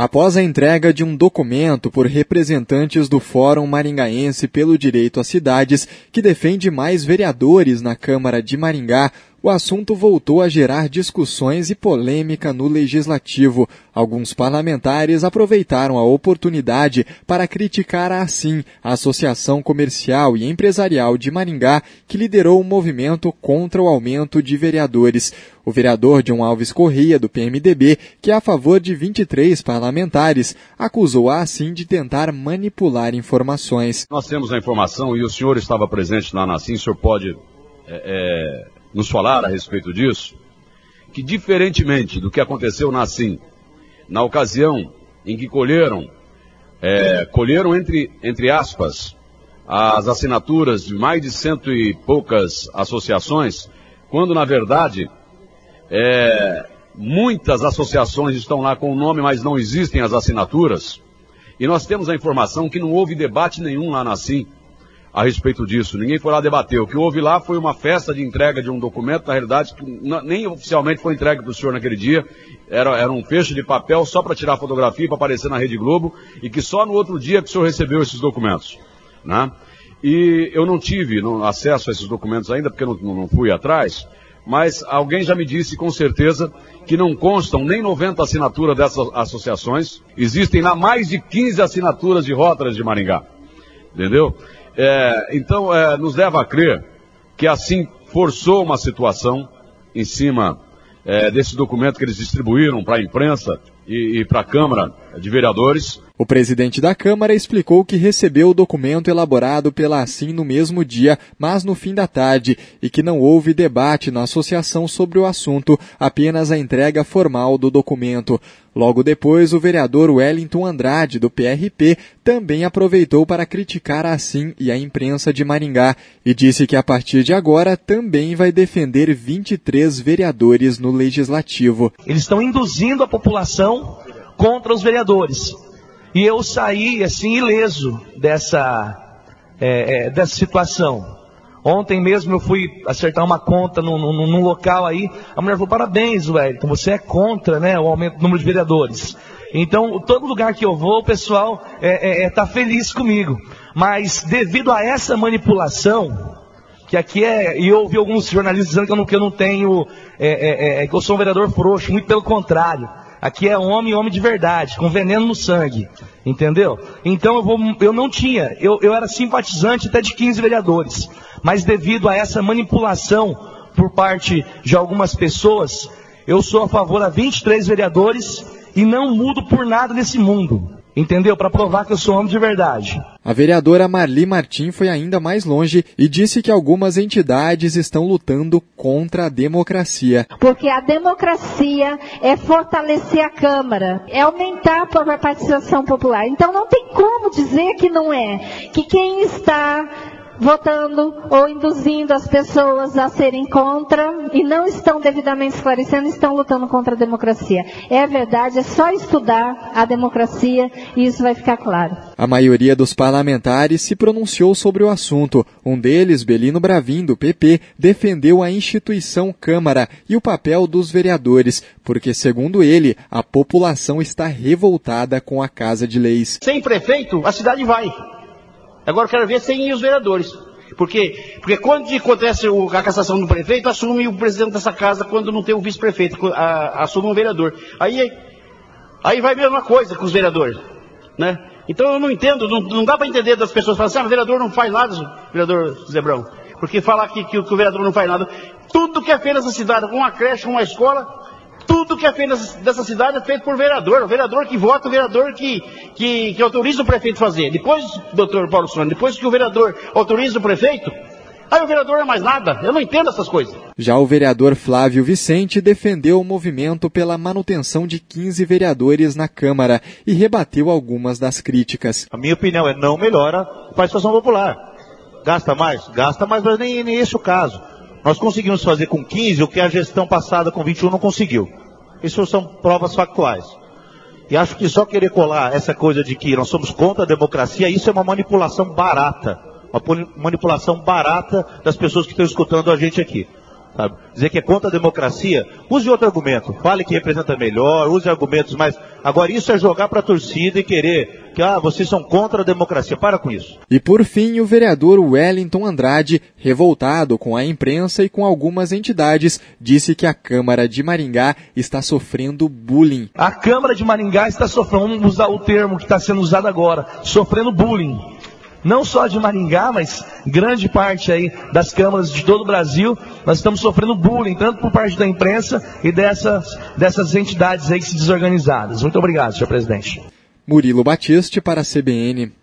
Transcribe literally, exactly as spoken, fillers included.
Após a entrega de um documento por representantes do Fórum Maringaense pelo Direito às Cidades, que defende mais vereadores na Câmara de Maringá, o assunto voltou a gerar discussões e polêmica no Legislativo. Alguns parlamentares aproveitaram a oportunidade para criticar a ASSIM, a Associação Comercial e Empresarial de Maringá, que liderou o movimento contra o aumento de vereadores. O vereador John Alves Correia, do P M D B, que é a favor de vinte e três parlamentares, acusou a ASSIM de tentar manipular informações. Nós temos a informação, e o senhor estava presente lá na ASSIM, o senhor pode é, é, nos falar a respeito disso, que diferentemente do que aconteceu na ASSIM, na ocasião em que colheram, é, colheram entre, entre aspas, as assinaturas de mais de cento e poucas associações, quando na verdade é, muitas associações estão lá com o nome, mas não existem as assinaturas, e nós temos a informação que não houve debate nenhum lá na ASSIM a respeito disso. Ninguém foi lá debater. O que houve lá foi uma festa de entrega de um documento, na realidade, que nem oficialmente foi entregue para o senhor naquele dia. Era, era um fecho de papel só para tirar fotografia, para aparecer na Rede Globo, e que só no outro dia que o senhor recebeu esses documentos, né? E eu não tive não, acesso a esses documentos ainda, porque eu não, não fui atrás, mas alguém já me disse com certeza que não constam nem noventa assinaturas dessas associações. Existem lá mais de quinze assinaturas de rótulas de Maringá. Entendeu? É, então, é, nos leva a crer que assim forçou uma situação em cima é, desse documento que eles distribuíram para a imprensa e, e para a Câmara de Vereadores. O presidente da Câmara explicou que recebeu o documento elaborado pela ASSIM no mesmo dia, mas no fim da tarde, e que não houve debate na associação sobre o assunto, apenas a entrega formal do documento. Logo depois, o vereador Wellington Andrade, do P R P, também aproveitou para criticar a ASSIM e a imprensa de Maringá e disse que a partir de agora também vai defender vinte e três vereadores no Legislativo. Eles estão induzindo a população contra os vereadores. E eu saí, assim, ileso dessa, é, é, dessa situação. Ontem mesmo eu fui acertar uma conta num, num, num local aí, a mulher falou, parabéns, Wellington, você é contra, né, o aumento do número de vereadores. Então, todo lugar que eu vou, o pessoal está é, é, tá feliz comigo. Mas, devido a essa manipulação, que aqui é, e eu ouvi alguns jornalistas dizendo que eu não, que eu não tenho, é, é, é, que eu sou um vereador frouxo, muito pelo contrário. Aqui é homem, homem de verdade, com veneno no sangue, entendeu? Então eu, vou, eu não tinha, eu, eu era simpatizante até de quinze vereadores, mas devido a essa manipulação por parte de algumas pessoas, eu sou a favor a vinte e três vereadores e não mudo por nada nesse mundo, entendeu? Para provar que eu sou homem de verdade. A vereadora Marli Martim foi ainda mais longe e disse que algumas entidades estão lutando contra a democracia. Porque a democracia é fortalecer a Câmara, é aumentar a participação popular. Então não tem como dizer que não é, que quem está votando ou induzindo as pessoas a serem contra e não estão devidamente esclarecendo, estão lutando contra a democracia. É verdade, é só estudar a democracia e isso vai ficar claro. A maioria dos parlamentares se pronunciou sobre o assunto. Um deles, Belino Bravin, do P P, defendeu a instituição Câmara e o papel dos vereadores, porque, segundo ele, a população está revoltada com a Casa de Leis. Sem prefeito, a cidade vai. Agora eu quero ver sem os vereadores. Porque, porque quando acontece a cassação do prefeito, assume o presidente dessa casa quando não tem o vice-prefeito, assume um vereador. Aí, aí vai a mesma coisa com os vereadores, né? Então eu não entendo, não, não dá para entender das pessoas falando assim, ah, o vereador não faz nada, vereador Zebrão. Porque falar que, que, que o vereador não faz nada. Tudo que é feito nessa cidade, uma creche, uma escola, tudo que é feito dessa cidade é feito por vereador. O vereador que vota, o vereador que, que, que autoriza o prefeito a fazer. Depois, doutor Paulo Sônia, depois que o vereador autoriza o prefeito, aí o vereador não é mais nada. Eu não entendo essas coisas. Já o vereador Flávio Vicente defendeu o movimento pela manutenção de quinze vereadores na Câmara e rebateu algumas das críticas. A minha opinião é não melhora a participação popular. Gasta mais? Gasta mais, mas nem, nem esse é o caso. Nós conseguimos fazer com quinze o que a gestão passada com vinte e um não conseguiu. Isso são provas factuais. E acho que só querer colar essa coisa de que nós somos contra a democracia, isso é uma manipulação barata. Uma manipulação barata das pessoas que estão escutando a gente aqui. sabe? Dizer que é contra a democracia, use outro argumento. Fale que representa melhor, use argumentos mais... Agora isso é jogar para a torcida e querer que, ah, vocês são contra a democracia. Para com isso. E por fim, o vereador Wellington Andrade, revoltado com a imprensa e com algumas entidades, disse que a Câmara de Maringá está sofrendo bullying. A Câmara de Maringá está sofrendo, vamos usar o termo que está sendo usado agora, sofrendo bullying. Não só de Maringá, mas grande parte aí das câmaras de todo o Brasil, nós estamos sofrendo bullying, tanto por parte da imprensa e dessas, dessas entidades aí desorganizadas. Muito obrigado, senhor presidente. Murilo Batiste para a C B N.